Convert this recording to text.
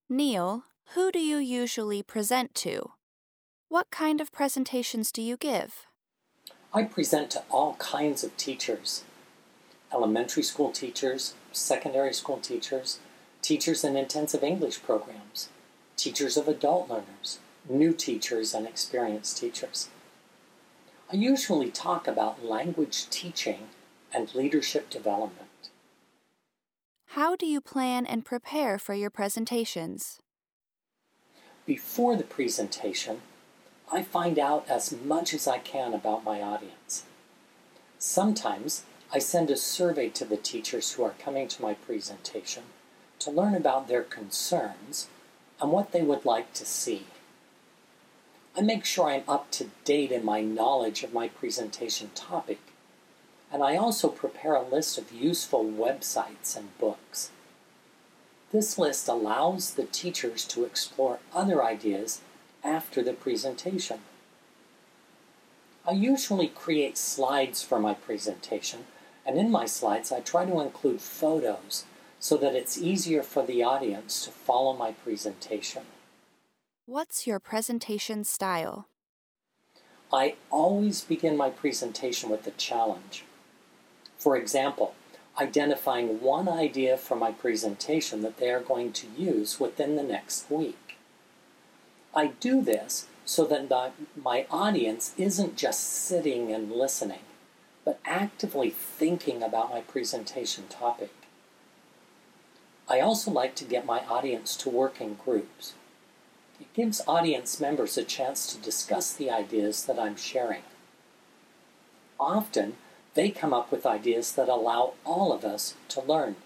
Neil, who do you usually present to? What kind of presentations do you give? I present to all kinds of teachers: elementary school teachers, secondary school teachers, teachers in intensive English programs, teachers of adult learners, new teachers, and experienced teachers. I usually talk about language teaching and leadership development. How do you plan and prepare for your presentations? Before the presentation, I find out as much as I can about my audience. Sometimes I send a survey to the teachers who are coming to my presentation to learn about their concerns and what they would like to see. I make sure I'm up to date in my knowledge of my presentation topic, and I also prepare a list of useful websites and books. This list allows the teachers to explore other ideas after the presentation. I usually create slides for my presentation, and in my slides I try to include photos so that it's easier for the audience to follow my presentation. What's your presentation style? I always begin my presentation with a challenge. For example, identifying one idea for my presentation that they are going to use within the next week. I do this so that my audience isn't just sitting and listening, but actively thinking about my presentation topic. I also like to get my audience to work in groups. It gives audience members a chance to discuss the ideas that I'm sharing. Often, they come up with ideas that allow all of us to learn